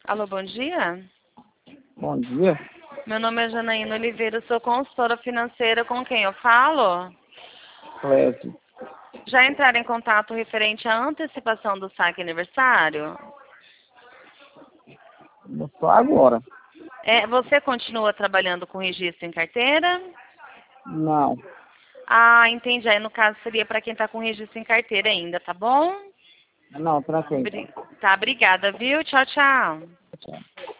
Alô, bom dia. Bom dia. Meu nome é Janaína Oliveira, sou consultora financeira. Com quem eu falo? Clécio. Já entraram em contato referente à antecipação do saque aniversário? Só agora. Você continua trabalhando com registro em carteira? Não. Ah, entendi. Aí no caso seria para quem está com registro em carteira ainda, tá bom? Não, tranquilo então. Tá, obrigada, viu? Tchau, tchau. Tchau.